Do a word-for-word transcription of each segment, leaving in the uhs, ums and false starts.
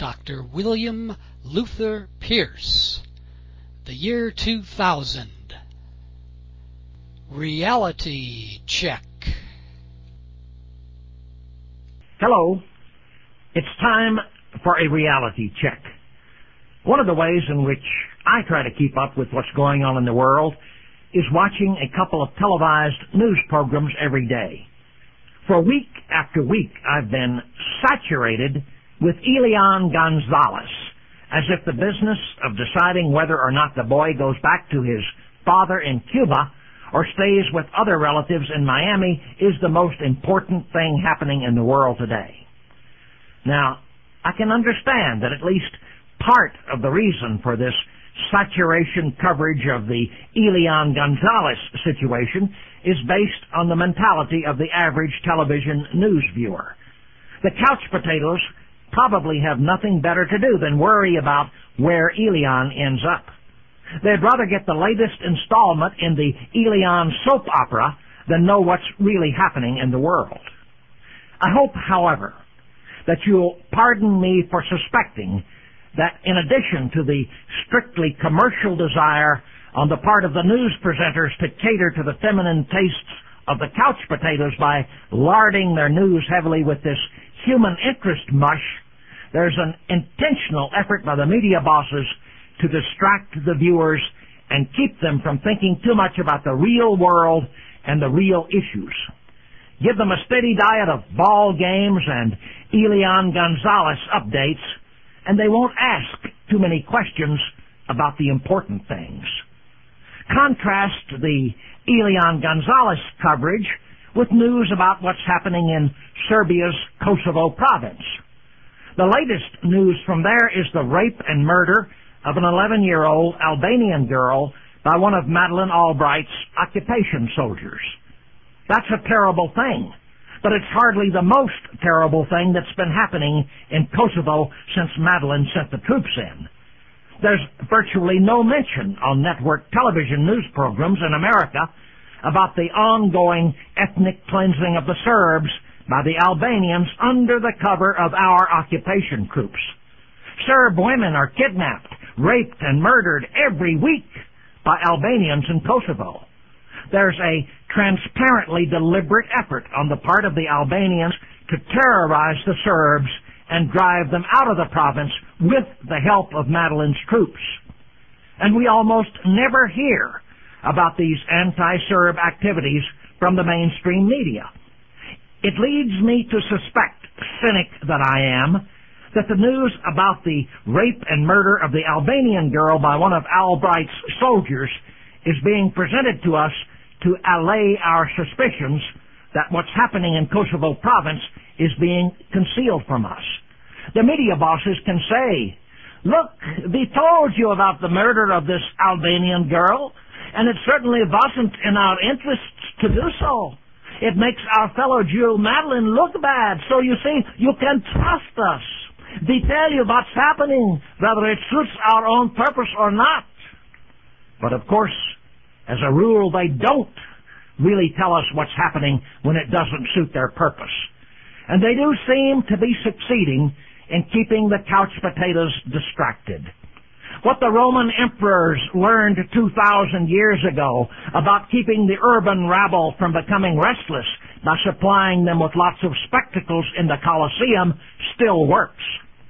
Doctor William Luther Pierce. The year two thousand. Reality check. Hello. It's time for a reality check. One of the ways in which I try to keep up with what's going on in the world is watching a couple of televised news programs every day. For week after week, I've been saturated with Elian Gonzalez, as if the business of deciding whether or not the boy goes back to his father in Cuba or stays with other relatives in Miami is the most important thing happening in the world today. Now, I can understand that at least part of the reason for this saturation coverage of the Elian Gonzalez situation is based on the mentality of the average television news viewer. The couch potatoes probably have nothing better to do than worry about where Elian ends up. They'd rather get the latest installment in the Elian soap opera than know what's really happening in the world. I hope, however, that you'll pardon me for suspecting that in addition to the strictly commercial desire on the part of the news presenters to cater to the feminine tastes of the couch potatoes by larding their news heavily with this human interest mush, there's an intentional effort by the media bosses to distract the viewers and keep them from thinking too much about the real world and the real issues. Give them a steady diet of ball games and Elian Gonzalez updates, and they won't ask too many questions about the important things. Contrast the Elian Gonzalez coverage with news about what's happening in Serbia's Kosovo province. The latest news from there is the rape and murder of an eleven-year-old Albanian girl by one of Madeleine Albright's occupation soldiers. That's a terrible thing, but it's hardly the most terrible thing that's been happening in Kosovo since Madeleine sent the troops in. There's virtually no mention on network television news programs in America about the ongoing ethnic cleansing of the Serbs by the Albanians under the cover of our occupation troops. Serb women are kidnapped, raped, and murdered every week by Albanians in Kosovo. There's a transparently deliberate effort on the part of the Albanians to terrorize the Serbs and drive them out of the province with the help of Madeleine's troops. And we almost never hear about these anti-Serb activities from the mainstream media. It leads me to suspect, cynic that I am, that the news about the rape and murder of the Albanian girl by one of Albright's soldiers is being presented to us to allay our suspicions that what's happening in Kosovo province is being concealed from us. The media bosses can say, "Look, we told you about the murder of this Albanian girl, and it certainly wasn't in our interests to do so. It makes our fellow Jew Madeleine look bad, so you see, you can trust us. We tell you what's happening, whether it suits our own purpose or not." But of course, as a rule, they don't really tell us what's happening when it doesn't suit their purpose. And they do seem to be succeeding in keeping the couch potatoes distracted. What the Roman emperors learned two thousand years ago about keeping the urban rabble from becoming restless by supplying them with lots of spectacles in the Colosseum still works.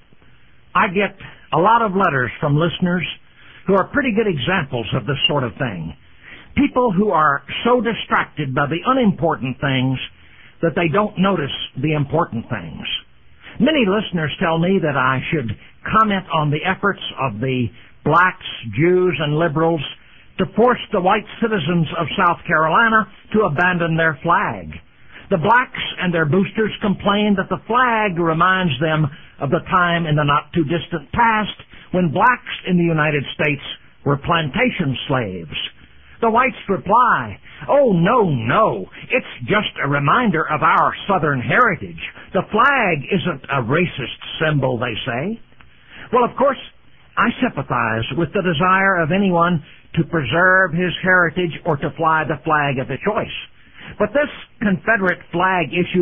I get a lot of letters from listeners who are pretty good examples of this sort of thing. People who are so distracted by the unimportant things that they don't notice the important things. Many listeners tell me that I should comment on the efforts of the blacks, Jews, and liberals to force the white citizens of South Carolina to abandon their flag. The blacks and their boosters complain that the flag reminds them of the time in the not-too-distant past when blacks in the United States were plantation slaves. The whites reply, "Oh, no, no, it's just a reminder of our Southern heritage. The flag isn't a racist symbol," they say. Well, of course, I sympathize with the desire of anyone to preserve his heritage or to fly the flag of his choice. But this Confederate flag issue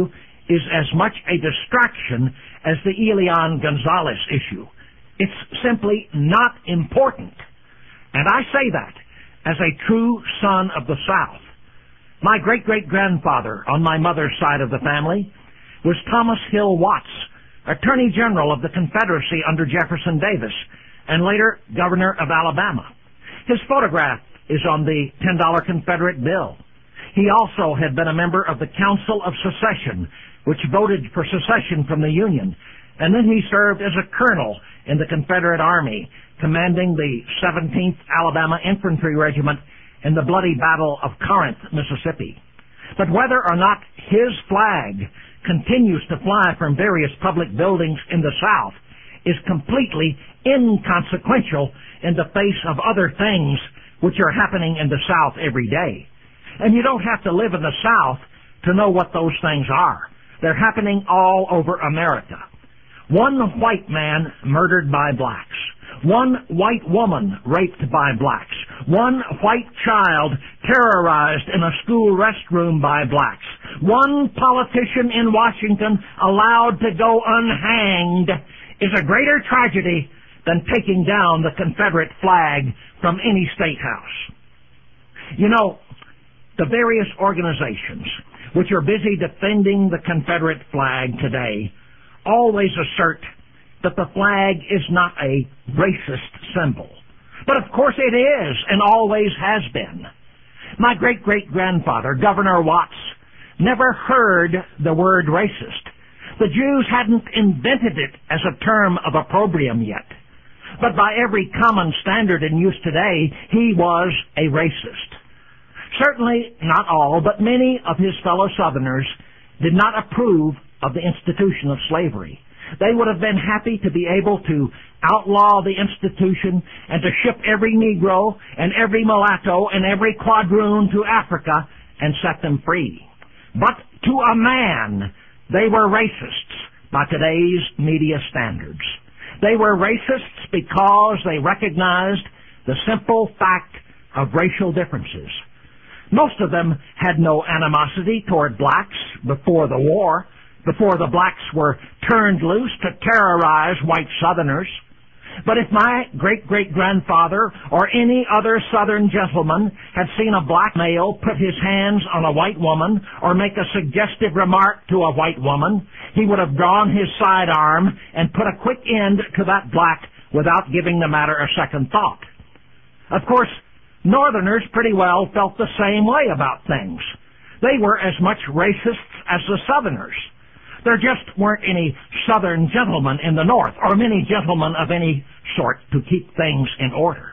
is as much a distraction as the Elian Gonzalez issue. It's simply not important. And I say that as a true son of the South. My great-great-grandfather on my mother's side of the family was Thomas Hill Watts, Attorney General of the Confederacy under Jefferson Davis, and later Governor of Alabama. His photograph is on the ten dollar Confederate bill. He also had been a member of the Council of Secession, which voted for secession from the Union, and then he served as a colonel in the Confederate Army, commanding the seventeenth Alabama Infantry Regiment in the bloody Battle of Corinth, Mississippi. But whether or not his flag continues to fly from various public buildings in the South is completely inconsequential in the face of other things which are happening in the South every day. And you don't have to live in the South to know what those things are. They're happening all over America. One white man murdered by blacks. One white woman raped by blacks. One white child terrorized in a school restroom by blacks. One politician in Washington allowed to go unhanged is a greater tragedy than taking down the Confederate flag from any state house. You know, the various organizations which are busy defending the Confederate flag today always assert that the flag is not a racist symbol. But of course it is, and always has been. My great-great-grandfather, Governor Watts, never heard the word racist. The Jews hadn't invented it as a term of opprobrium yet. But by every common standard in use today, he was a racist. Certainly not all, but many of his fellow Southerners did not approve of the institution of slavery. They would have been happy to be able to outlaw the institution and to ship every Negro and every mulatto and every quadroon to Africa and set them free. But to a man, they were racists by today's media standards. They were racists because they recognized the simple fact of racial differences. Most of them had no animosity toward blacks before the war, before the blacks were turned loose to terrorize white Southerners. But if my great-great-grandfather or any other Southern gentleman had seen a black male put his hands on a white woman or make a suggestive remark to a white woman, he would have drawn his sidearm and put a quick end to that black without giving the matter a second thought. Of course, Northerners pretty well felt the same way about things. They were as much racists as the Southerners. There just weren't any Southern gentlemen in the North, or many gentlemen of any sort to keep things in order.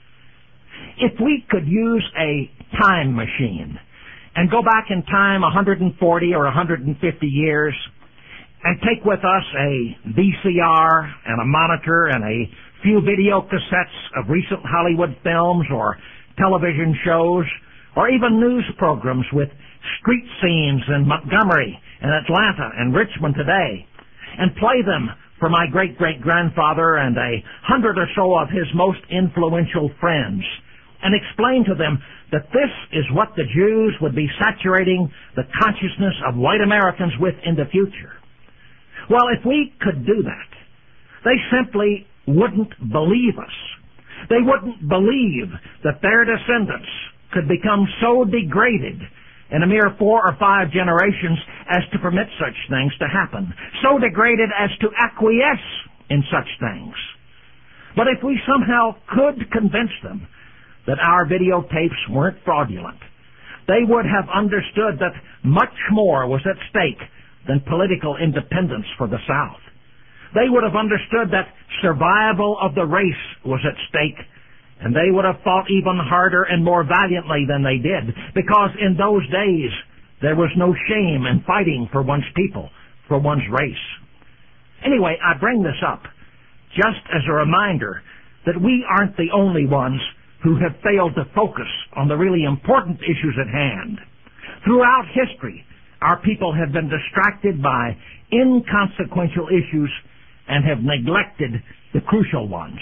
If we could use a time machine and go back in time one hundred forty or one hundred fifty years and take with us a V C R and a monitor and a few video cassettes of recent Hollywood films or television shows or even news programs with street scenes in Montgomery and Atlanta and Richmond today, and play them for my great-great-grandfather and a hundred or so of his most influential friends, and explain to them that this is what the Jews would be saturating the consciousness of white Americans with in the future. Well, if we could do that, they simply wouldn't believe us. They wouldn't believe that their descendants could become so degraded in a mere four or five generations as to permit such things to happen, so degraded as to acquiesce in such things. But if we somehow could convince them that our videotapes weren't fraudulent, they would have understood that much more was at stake than political independence for the South. They would have understood that survival of the race was at stake, and they would have fought even harder and more valiantly than they did, because in those days there was no shame in fighting for one's people, for one's race. Anyway, I bring this up just as a reminder that we aren't the only ones who have failed to focus on the really important issues at hand. Throughout history, our people have been distracted by inconsequential issues and have neglected the crucial ones.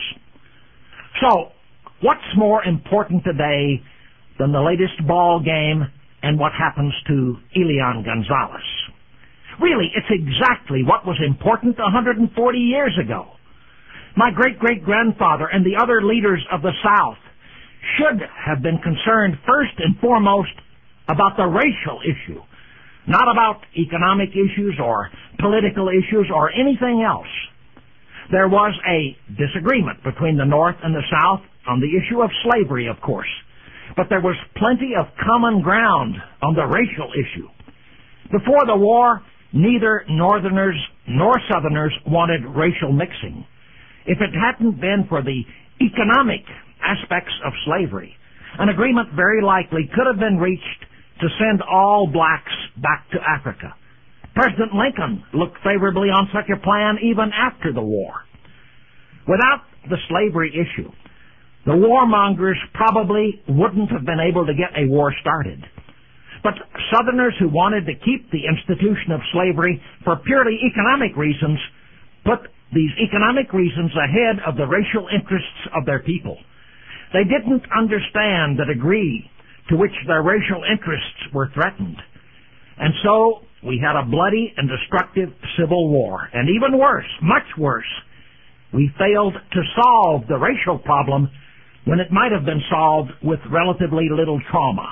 So, what's more important today than the latest ball game and what happens to Elian Gonzalez? Really, it's exactly what was important one hundred forty years ago. My great-great-grandfather and the other leaders of the South should have been concerned first and foremost about the racial issue, not about economic issues or political issues or anything else. There was a disagreement between the North and the South on the issue of slavery, of course, but there was plenty of common ground on the racial issue. Before the war, neither Northerners nor Southerners wanted racial mixing. If it hadn't been for the economic aspects of slavery, an agreement very likely could have been reached to send all blacks back to Africa. President Lincoln looked favorably on such a plan even after the war. Without the slavery issue, the warmongers probably wouldn't have been able to get a war started. But Southerners who wanted to keep the institution of slavery for purely economic reasons put these economic reasons ahead of the racial interests of their people. They didn't understand the degree to which their racial interests were threatened. And so we had a bloody and destructive civil war. And even worse, much worse, we failed to solve the racial problem when it might have been solved with relatively little trauma.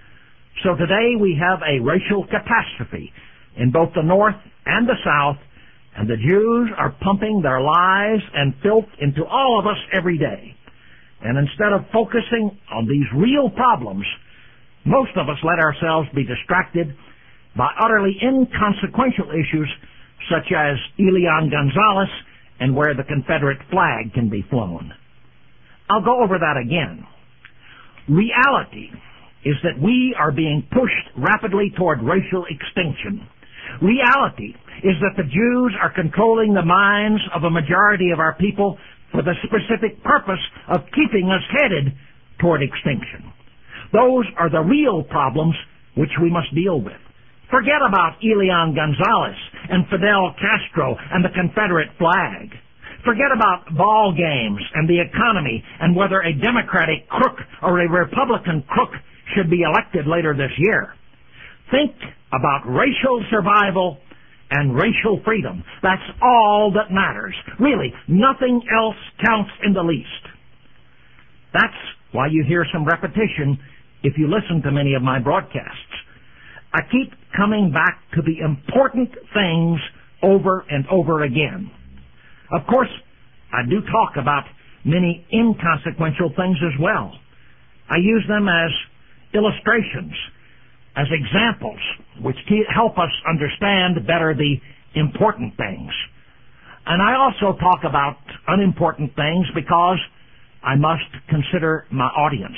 So today we have a racial catastrophe in both the North and the South, and the Jews are pumping their lies and filth into all of us every day. And instead of focusing on these real problems, most of us let ourselves be distracted by utterly inconsequential issues such as Elian Gonzalez and where the Confederate flag can be flown. I'll go over that again. Reality is that we are being pushed rapidly toward racial extinction. Reality is that the Jews are controlling the minds of a majority of our people for the specific purpose of keeping us headed toward extinction. Those are the real problems which we must deal with. Forget about Elian Gonzalez and Fidel Castro and the Confederate flag. Forget about ball games and the economy and whether a Democratic crook or a Republican crook should be elected later this year. Think about racial survival and racial freedom. That's all that matters. Really, nothing else counts in the least. That's why you hear some repetition if you listen to many of my broadcasts. I keep coming back to the important things over and over again. Of course, I do talk about many inconsequential things as well. I use them as illustrations, as examples, which help us understand better the important things. And I also talk about unimportant things because I must consider my audience.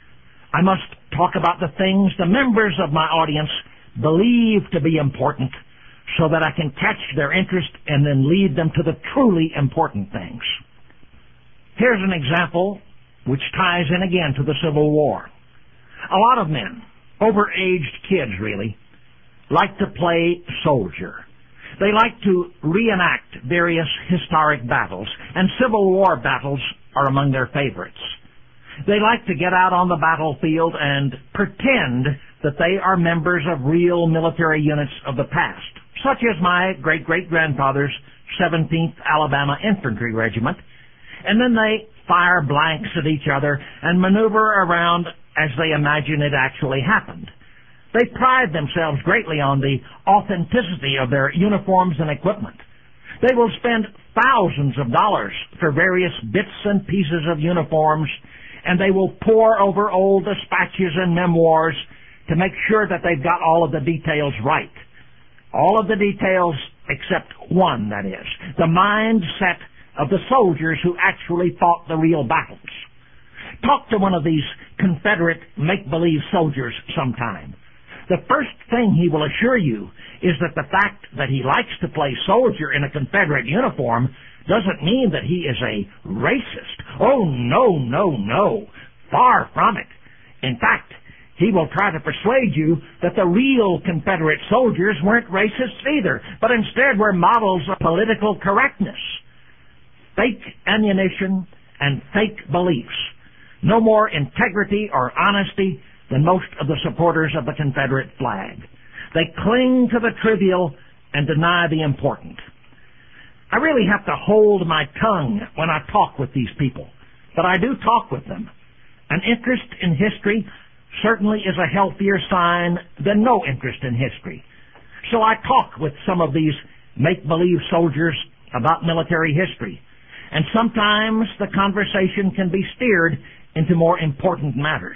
I must talk about the things the members of my audience believe to be important so that I can catch their interest and then lead them to the truly important things. Here's an example which ties in again to the Civil War. A lot of men, over-aged kids really, like to play soldier. They like to reenact various historic battles, and Civil War battles are among their favorites. They like to get out on the battlefield and pretend that they are members of real military units of the past, such as my great-great-grandfather's seventeenth Alabama Infantry Regiment, and then they fire blanks at each other and maneuver around as they imagine it actually happened. They pride themselves greatly on the authenticity of their uniforms and equipment. They will spend thousands of dollars for various bits and pieces of uniforms, and they will pore over old dispatches and memoirs to make sure that they've got all of the details right. All of the details except one, that is, the mindset of the soldiers who actually fought the real battles. Talk to one of these Confederate make-believe soldiers sometime. The first thing he will assure you is that the fact that he likes to play soldier in a Confederate uniform doesn't mean that he is a racist. Oh, no, no, no. Far from it. In fact, he will try to persuade you that the real Confederate soldiers weren't racists either, but instead were models of political correctness. Fake ammunition and fake beliefs. No more integrity or honesty than most of the supporters of the Confederate flag. They cling to the trivial and deny the important. I really have to hold my tongue when I talk with these people, but I do talk with them. An interest in history certainly is a healthier sign than no interest in history. So I talk with some of these make-believe soldiers about military history, and sometimes the conversation can be steered into more important matters.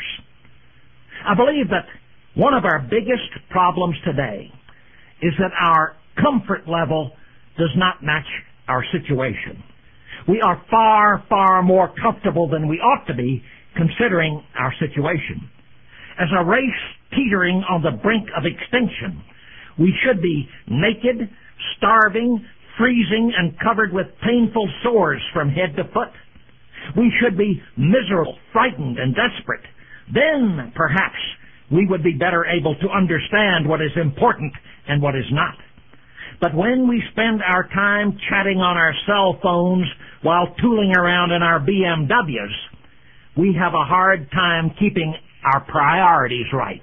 I believe that one of our biggest problems today is that our comfort level does not match our situation. We are far, far more comfortable than we ought to be considering our situation. As a race teetering on the brink of extinction, we should be naked, starving, freezing, and covered with painful sores from head to foot. We should be miserable, frightened, and desperate. Then, perhaps, we would be better able to understand what is important and what is not. But when we spend our time chatting on our cell phones while tooling around in our B M Ws, we have a hard time keeping our priorities right.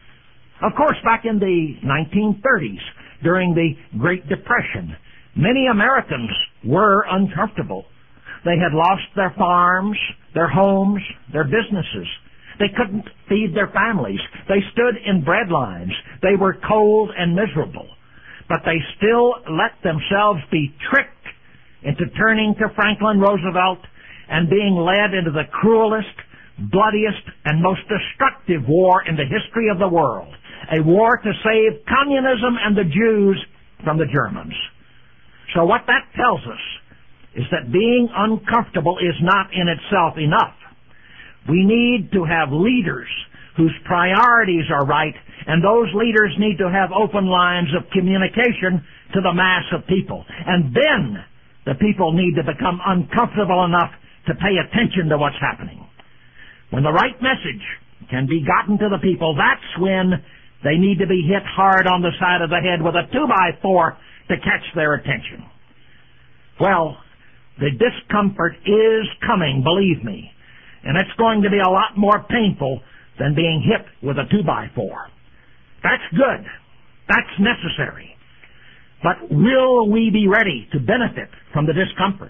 Of course, back in the nineteen thirties, during the Great Depression, many Americans were uncomfortable. They had lost their farms, their homes, their businesses. They couldn't feed their families. They stood in bread lines. They were cold and miserable. But they still let themselves be tricked into turning to Franklin Roosevelt and being led into the cruelest, bloodiest, and most destructive war in the history of the world, a war to save communism and the Jews from the Germans. So what that tells us is that being uncomfortable is not in itself enough. We need to have leaders whose priorities are right, and those leaders need to have open lines of communication to the mass of people. And then the people need to become uncomfortable enough to pay attention to what's happening. When the right message can be gotten to the people, that's when they need to be hit hard on the side of the head with a two by four to catch their attention. Well, the discomfort is coming, believe me, and it's going to be a lot more painful than being hit with a two by four. That's good. That's necessary. But will we be ready to benefit from the discomfort?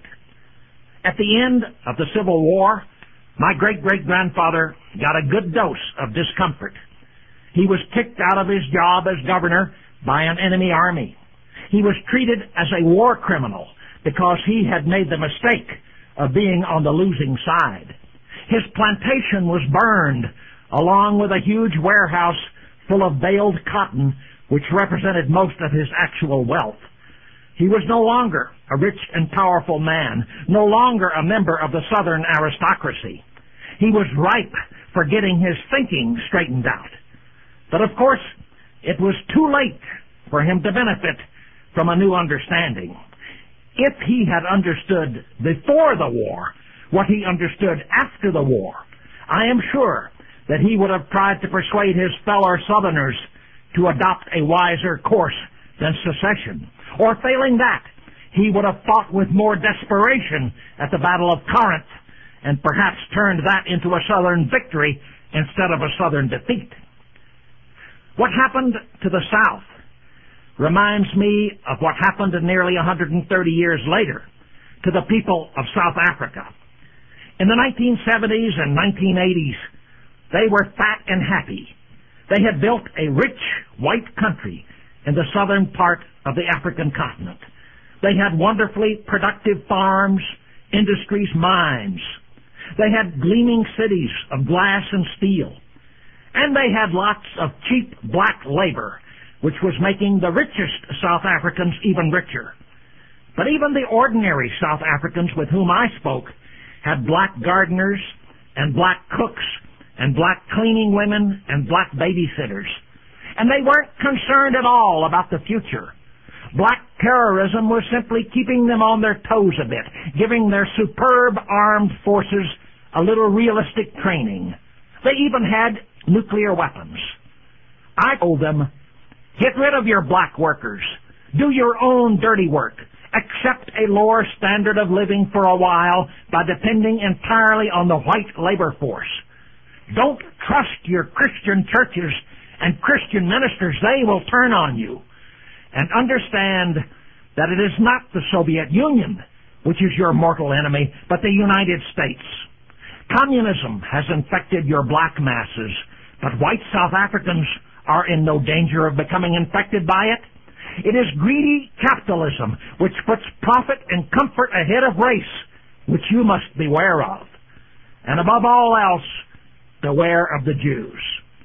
At the end of the Civil War, my great-great-grandfather got a good dose of discomfort. He was kicked out of his job as governor by an enemy army. He was treated as a war criminal because he had made the mistake of being on the losing side. His plantation was burned, along with a huge warehouse full of baled cotton, which represented most of his actual wealth. He was no longer a rich and powerful man, no longer a member of the Southern aristocracy. He was ripe for getting his thinking straightened out. But of course, it was too late for him to benefit from a new understanding. If he had understood before the war what he understood after the war, I am sure that he would have tried to persuade his fellow Southerners to adopt a wiser course than secession. Or failing that, he would have fought with more desperation at the Battle of Corinth and perhaps turned that into a Southern victory instead of a Southern defeat. What happened to the South reminds me of what happened nearly one hundred thirty years later to the people of South Africa. In the nineteen seventies and nineteen eighties, they were fat and happy. They had built a rich white country in the southern part of the African continent. They had wonderfully productive farms, industries, mines. They had gleaming cities of glass and steel. And they had lots of cheap black labor, which was making the richest South Africans even richer. But even the ordinary South Africans with whom I spoke had black gardeners and black cooks and black cleaning women and black babysitters. And they weren't concerned at all about the future. Black terrorism was simply keeping them on their toes a bit, giving their superb armed forces a little realistic training. They even had nuclear weapons. I told them, get rid of your black workers. Do your own dirty work. Accept a lower standard of living for a while by depending entirely on the white labor force. Don't trust your Christian churches and Christian ministers. They will turn on you. and understand that it is not the Soviet Union which is your mortal enemy, but the United States. Communism has infected your black masses, but white South Africans are in no danger of becoming infected by it. It is greedy capitalism which puts profit and comfort ahead of race, which you must beware of. And above all else, beware of the Jews.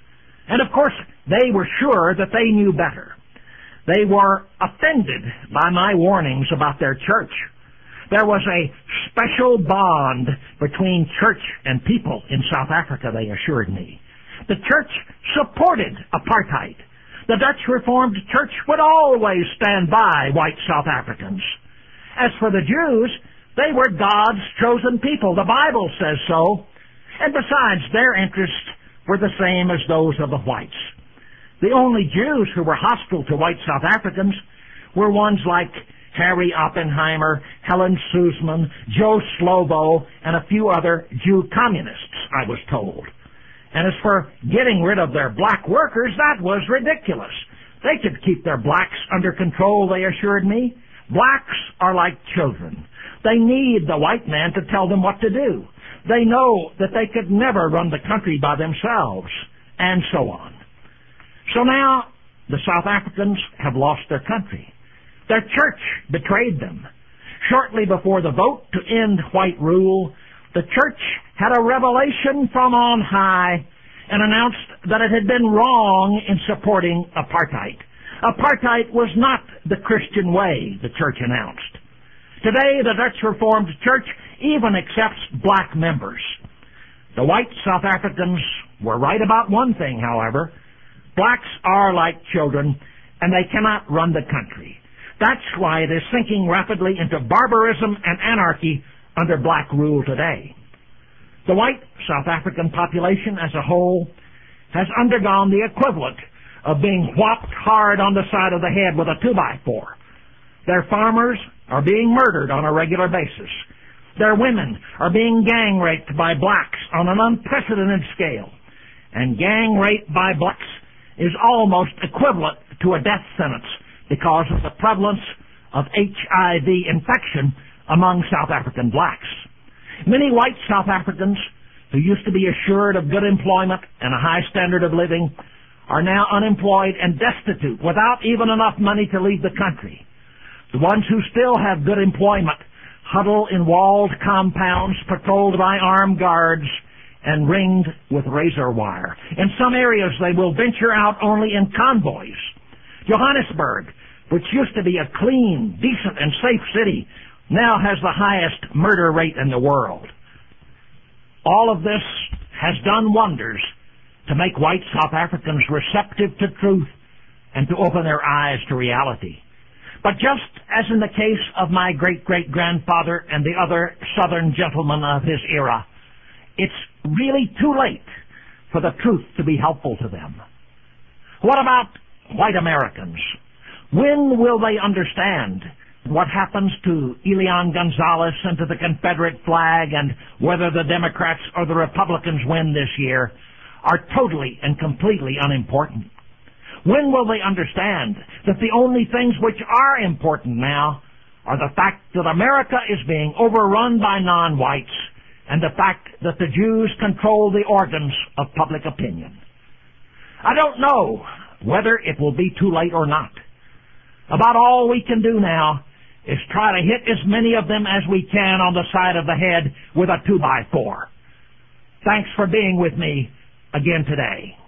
And of course, they were sure that they knew better. They were offended by my warnings about their church. There was a special bond between church and people in South Africa, they assured me. The church supported apartheid. The Dutch Reformed Church would always stand by white South Africans. As for the Jews, they were God's chosen people. The Bible says so. And besides, their interests were the same as those of the whites. The only Jews who were hostile to white South Africans were ones like Harry Oppenheimer, Helen Suzman, Joe Slovo, and a few other Jew communists, I was told. And as for getting rid of their black workers, that was ridiculous. They could keep their blacks under control, they assured me. Blacks are like children. They need the white man to tell them what to do. They know that they could never run the country by themselves, and so on. So now, the South Africans have lost their country. Their church betrayed them. Shortly before the vote to end white rule, the church had a revelation from on high and announced that it had been wrong in supporting apartheid. Apartheid was not the Christian way, the church announced. Today, the Dutch Reformed Church even accepts black members. The white South Africans were right about one thing, however. Blacks are like children, and they cannot run the country. That's why it is sinking rapidly into barbarism and anarchy under black rule today. The white South African population as a whole has undergone the equivalent of being whopped hard on the side of the head with a two by four. Their farmers are being murdered on a regular basis. Their women are being gang raped by blacks on an unprecedented scale. And gang rape by blacks is almost equivalent to a death sentence because of the prevalence of H I V infection among South African blacks. Many white South Africans who used to be assured of good employment and a high standard of living are now unemployed and destitute without even enough money to leave the country. The ones who still have good employment huddle in walled compounds patrolled by armed guards and ringed with razor wire. In some areas they will venture out only in convoys. Johannesburg, which used to be a clean, decent, and safe city, now has the highest murder rate in the world. All of this has done wonders to make white South Africans receptive to truth and to open their eyes to reality. But just as in the case of my great-great-grandfather and the other Southern gentlemen of his era, it's really too late for the truth to be helpful to them. What about white Americans? When will they understand what happens to Elian Gonzalez and to the Confederate flag and whether the Democrats or the Republicans win this year are totally and completely unimportant? When will they understand that the only things which are important now are the fact that America is being overrun by non-whites and the fact that the Jews control the organs of public opinion? I don't know whether it will be too late or not. About all we can do now is try to hit as many of them as we can on the side of the head with a two by four. Thanks for being with me again today.